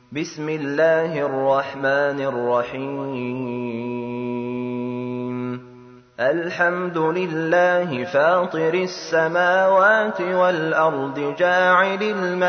بسم الله الرحمن الرحيم الحمد لله فاطر السماوات والأرض جاعل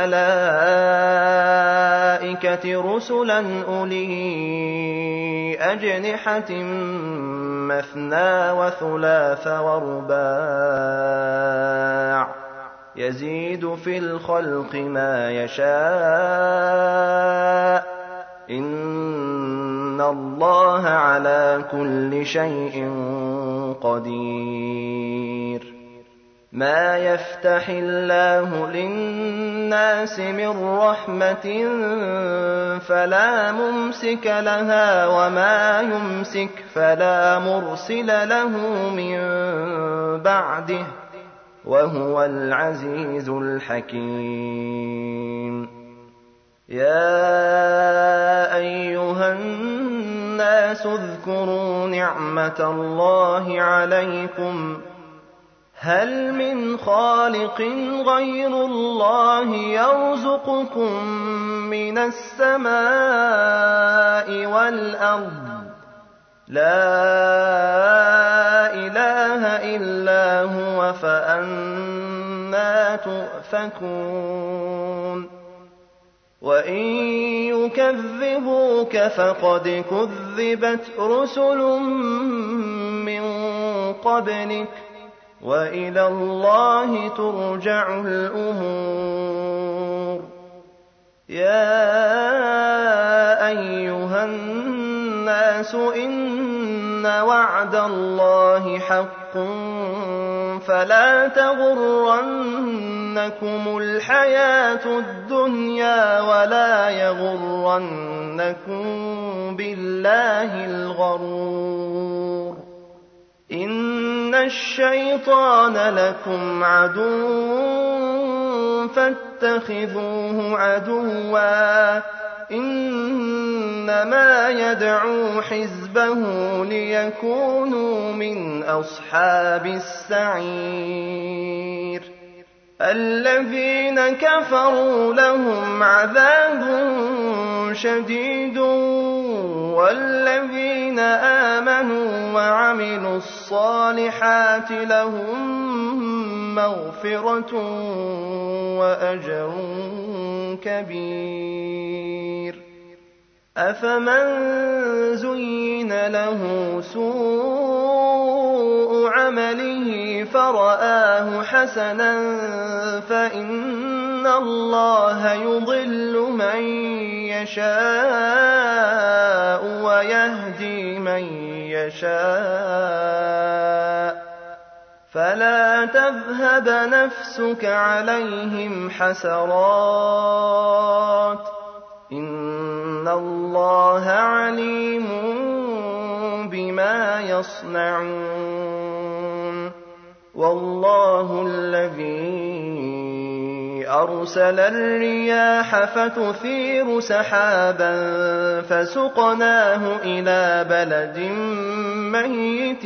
الملائكة رسلا أولي أجنحة مثنى وثلاث ورباع يزيد في الخلق ما يشاء إن الله على كل شيء قدير ما يفتح الله للناس من رحمة فلا ممسك لها وما يمسك فلا مرسل له من بعده وهو العزيز الحكيم يا أيها الناس اذكروا نعمة الله عليكم هل من خالق غير الله يرزقكم من السماء والأرض لا إله إلا هو فأنى تؤفكون وإن يكذبوك فقد كذبت رسل من قبلك وإلى الله ترجع الأمور يا أيها الناس إن وعد الله حق فلا تغرنكم الحياة الدنيا ولا يغرنكم بالله الغرور إن الشيطان لكم عدو فاتخذوه عدوا إنما يدعو حزبه ليكونوا من أصحاب السعير الذين كفروا لهم عذاب شديد والذين آمنوا وعملوا الصالحات لهم مغفرة وأجر كبير أفمن زين له سوء عمله فرآه حسنا فإن الله يضل من يشاء ويهدي من يشاء فلا تذهب نفسك عليهم حسرات إن الله عليم بما يصنعون والله الذي أرسل الرياح فتثير سحابا فسقناه إلى بلد ميت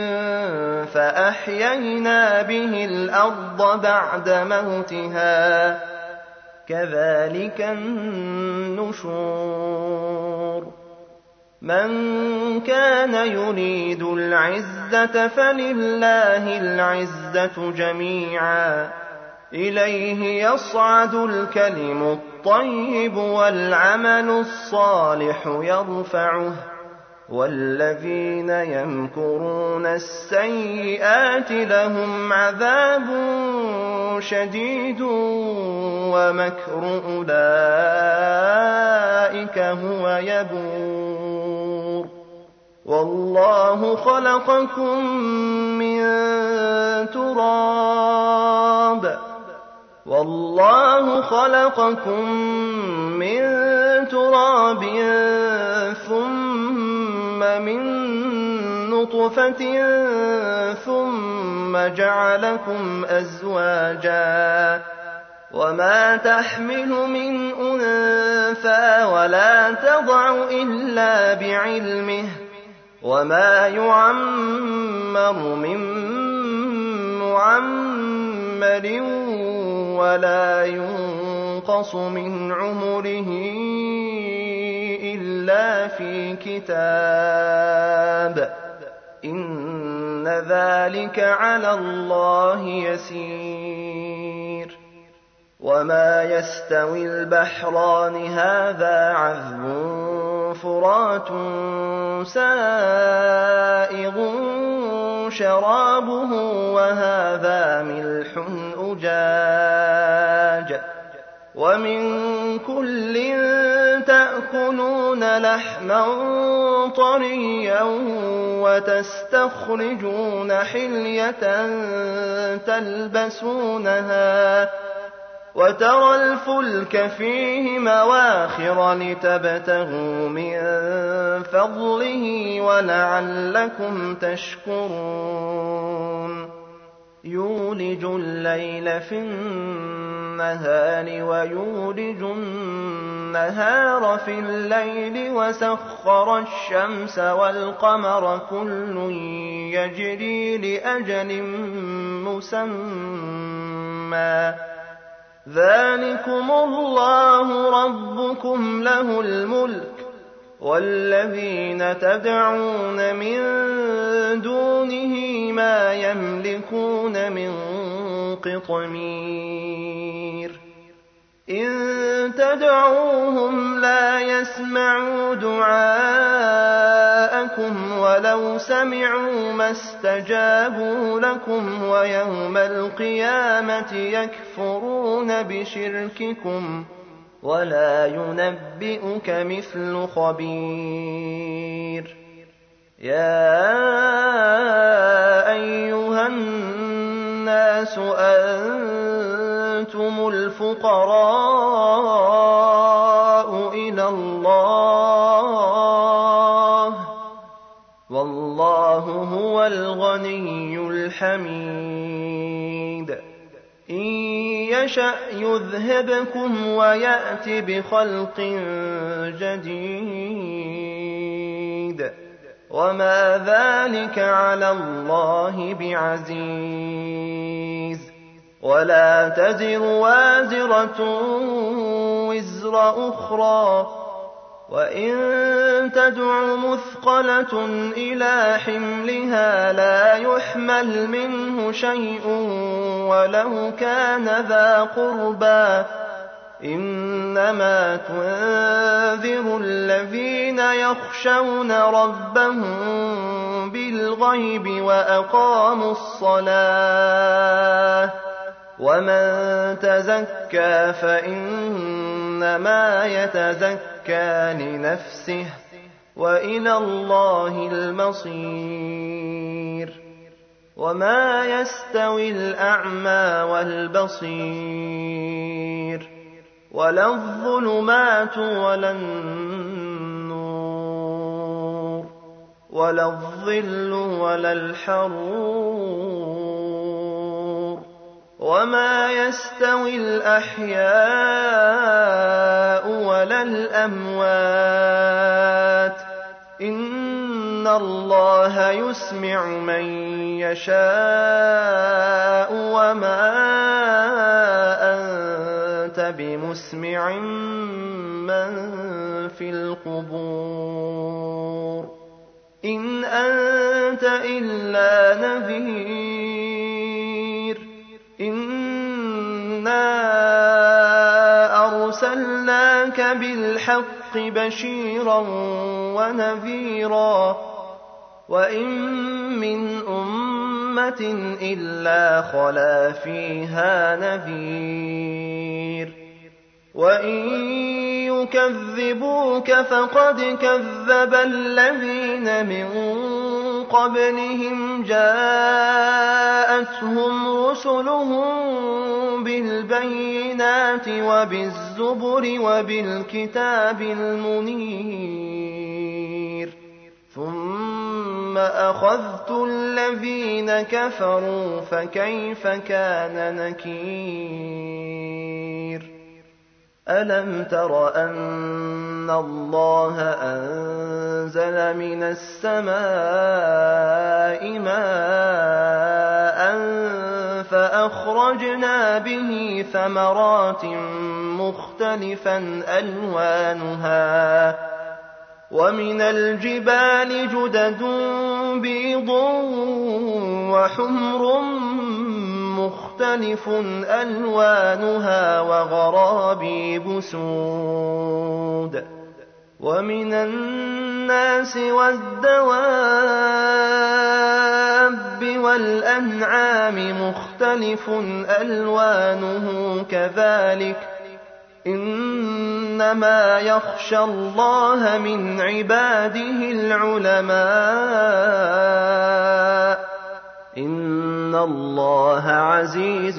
فأحيينا به الأرض بعد موتها كذلك النشور من كان يريد العزة فلله العزة جميعا إليه يصعد الكلم الطيب والعمل الصالح يرفعه والذين يمكرون السيئات لهم عذاب شديد ومكر أولئك هو يبور والله خلقكم من تراب ثم من نطفة ثم جعلكم أزواجا وما تحمل من أنثى ولا تضع إلا بعلمه وما يعمر من معمر ولا ينقص من عمره إلا في كتاب إن ذلك على الله يسير وما يستوي البحران هذا عذب فرات سائغ شرابه وهذا ملح أجاج ومن كل تأكلون لحما طريا وتستخرجون حلية تلبسونها وترى الفلك فيه مواخر لتبتغوا من فضله ولعلكم تشكرون يولج الليل في النهار ويولج النهار في الليل وسخر الشمس والقمر كل يجري لأجل مسمى ذلكم الله ربكم له الملك والذين تدعون من دونه ما يملكون من قطمير إن تدعوهم لا يسمعوا دعاءكم ولو سمعوا ما استجابوا لكم ويوم القيامة يكفرون بشرككم ولا ينبئك مثل خبير يا أيها الناس أنتم الفقراء إلى الله والله هو الغني الحميد إن يشأ يذهبكم ويأت بخلق جديد وما ذلك على الله بعزيز ولا تزر وازرة وزر أخرى وإن تدع مثقلة إلى حملها لا يحمل منه شيء ولو كان ذا قربى إنما تنذر الذين يخشون ربهم بالغيب وأقاموا الصلاة ومن تزكى فإنما يتزكى لنفسه وإلى الله المصير وما يستوي الأعمى والبصير ولا الظلمات ولا النور ولا الظل ولا الحرور وما يستوي الأحياء ولا الأموات إن الله يسمع من يشاء وما أنت بمسمع من في القبور إن أنت إلا نذير إنا أرسلناك بالحق بشيرا ونذيرا وإن من أمة إلا خلا فيها نذير وإن يكذبوك فقد كذب الذين من قبلهم جاءتهم رسلهم بالبينات وبالزبر وبالكتاب المنير ثم أخذت الذين كفروا فكيف كان نكير ألم تر أن الله أنزل من السماء ماء فأخرجنا به ثمرات مختلفا ألوانها ومن الجبال جدد بيض وحمر مختلف ألوانها وغرابيب سود ومن الناس والدواب والأنعام مختلف ألوانه كذلك إنما يخشى الله من عباده العلماء إن الله عزيز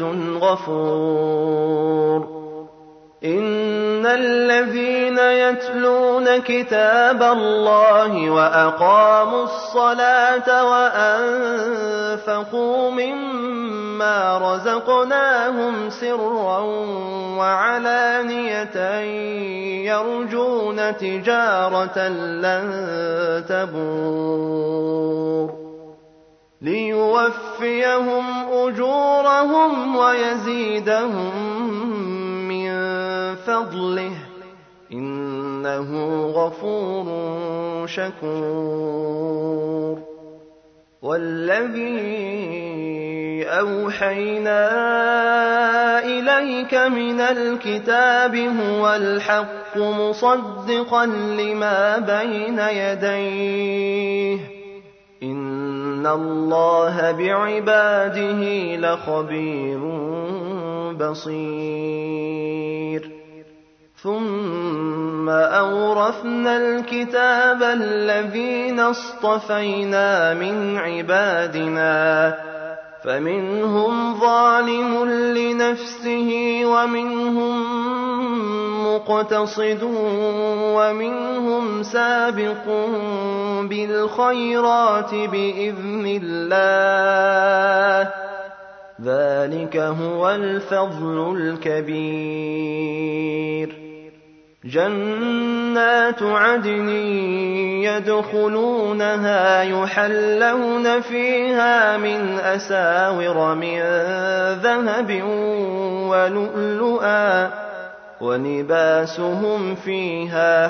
غفور إن الذين يتلون كتاب الله وأقاموا الصلاة وأنفقوا مما رزقناهم سرا وعلانية يرجون تجارة لن تبور ليوفيهم أجورهم ويزيدهم من فضله إنه غفور شكور والذي أوحينا إليك من الكتاب هو الحق مصدقا لما بين يديه إن الله بعباده لخبير بصير ثم أورثنا الكتاب الذين اصطفينا من عبادنا فمنهم ظالم لنفسه ومنهم مقتصد ومنهم سابق بالخيرات بإذن الله ذلك هو الفضل الكبير جنات عدن يدخلونها يحلون فيها من أساور من ذهب ولؤلؤا ولباسهم فيها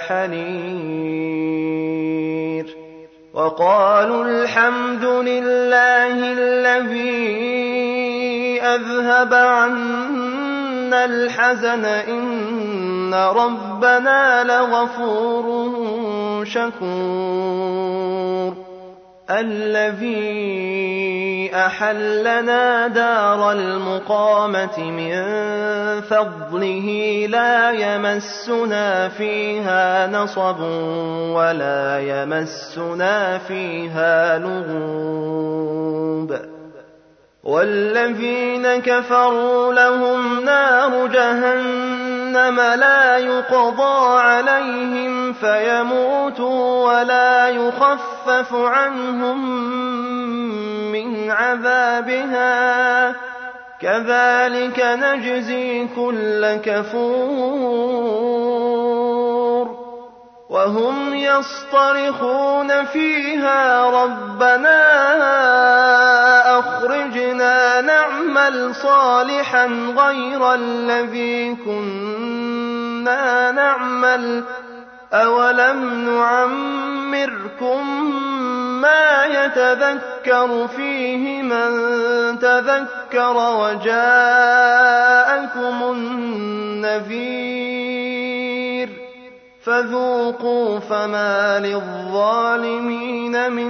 حرير وقالوا الحمد لله الذي أذهب عنا الحزن إن ربنا لغفور شكور الذي أحلنا دار المقامة من فضله لا يمسنا فيها نصب ولا يمسنا فيها لغوب والذين كفروا لهم نار جهنم لا يقضى عليهم فيموتوا ولا يخفف عنهم من عذابها كذلك نجزي كل كفور وهم يصطرخون فيها ربنا أخرجنا نعمل صالحا غير الذي كنا نعمل أولم نعمركم ما يتذكر فيه من تذكر وجاءكم النذير فذوقوا فما للظالمين من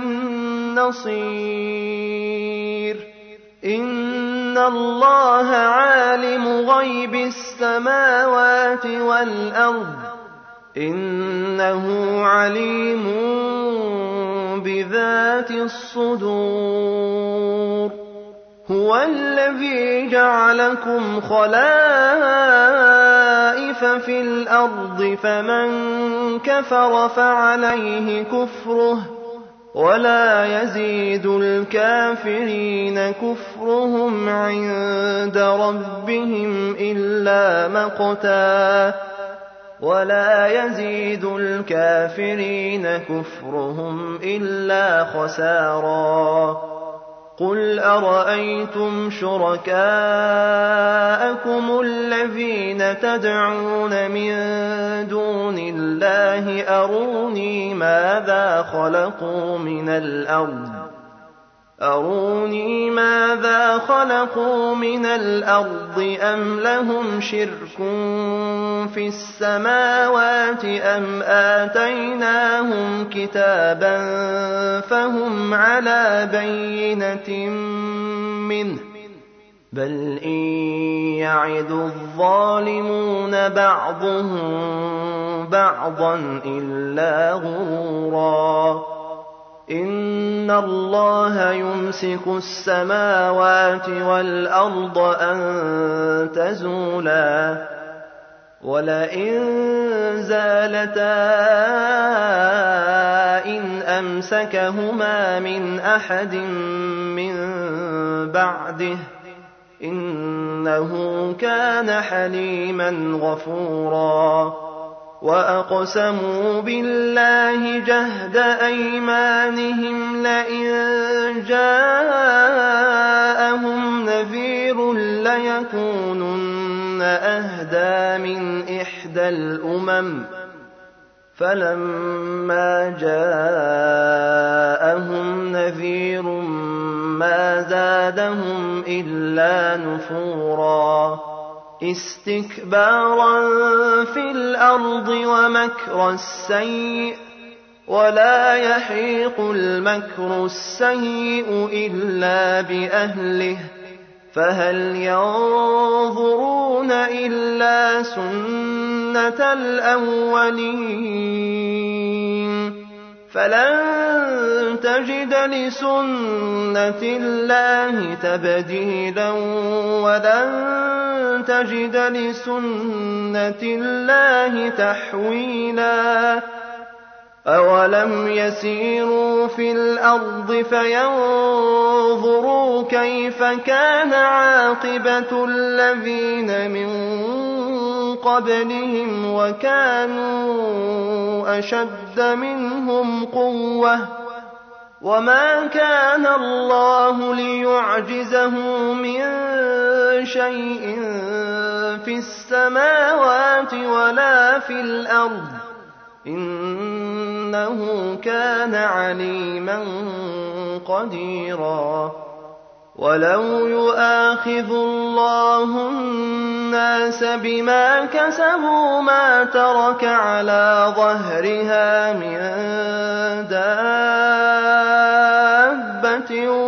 نصير إن الله عالم غيب السماوات والأرض إنه عليم بذات الصدور هو الذي جعلكم خلائف في الأرض فمن كفر فعليه كفره ولا يزيد الكافرين كفرهم عند ربهم إلا مقتا ولا يزيد الكافرين كفرهم إلا خسارا قُلْ أَرَأَيْتُمْ شُرَكَاءَكُمُ الَّذِينَ تَدْعُونَ مِن دُونِ اللَّهِ أَرُونِي مَاذَا خَلَقُوا مِنَ الْأَرْضِ أَمْ لَهُمْ شِرْكٌ فِي السَّمَاوَاتِ أَمْ آتَيْنَاهُمْ كِتَابًا فَهُمْ عَلَىٰ بَيِّنَةٍ مِّنْهُ ۚ بَلْ إِن يَعِدُ الظَّالِمُونَ بَعْضُهُم بَعْضًا إِلَّا غُرُورًا إِنَّ اللَّهَ يُمْسِكُ السَّمَاوَاتِ وَالْأَرْضَ أَن تَزُولَا وَلَئِن زَالَتَا إِنْ أَمْسَكَهُمَا مِنْ أَحَدٍ مِّن بَعْدِهِ ۚ إِنَّهُ كَانَ حَلِيمًا غَفُورًا وَأَقْسَمُوا بِاللَّهِ جَهْدَ أَيْمَانِهِمْ لَئِن جَاءَهُمْ نَذِيرٌ لَّيَكُونُنَّ أَهْدَىٰ مِنْ إِحْدَى الْأُمَمِ ۖ فَلَمَّا جَاءَهُمْ نَذِيرٌ مَّا زَادَهُمْ إِلَّا نُفُورًا اسْتِكْبَارًا فِي الْأَرْضِ وَمَكْرَ السَّيِّئِ ۚ وَلَا يَحِيقُ الْمَكْرُ السَّيِّئُ إِلَّا بِأَهْلِهِ ۚ فَهَلْ يَنظُرُونَ إِلَّا سُنَّتَ الْأَوَّلِينَ فَلَن تَجِدَ لِسُنَّةِ اللَّهِ تَبْدِيلًا وَلَن تَجِدَ لِسُنَّةِ اللَّهِ تَحْوِيلًا أَوَلَمْ يَسِيرُوا فِي الْأَرْضِ فَيَنظُرُوا كَيْفَ كَانَ عَاقِبَةُ الَّذِينَ مِن قَبْلِهِمْ وَكَانُوا أَشَدَّ مِنْهُمْ قُوَّةً ۚ وَمَا كَانَ اللَّهُ لِيُعْجِزَهُ مِن شَيْءٍ فِي السَّمَاوَاتِ وَلَا فِي الْأَرْضِ ۚ إِنَّهُ كَانَ عَلِيمًا قَدِيرًا وَلَوْ يُؤَاخِذُ اللَّهُ النَّاسَ بِمَا كَسَبُوا مَا تَرَكَ عَلَىٰ ظَهْرِهَا مِن دَابَّةٍ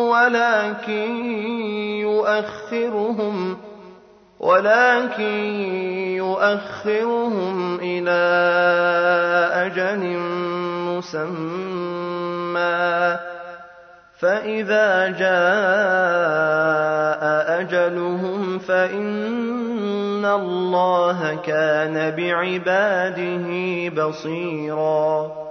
وَلَٰكِن يُؤَخِّرُهُمْ إِلَىٰ أَجَلٍ مُّسَمًّى ۖ فَإِذَا جَاءَ أَجَلُهُمْ فَإِنَّ اللَّهَ كَانَ بِعِبَادِهِ بَصِيرًا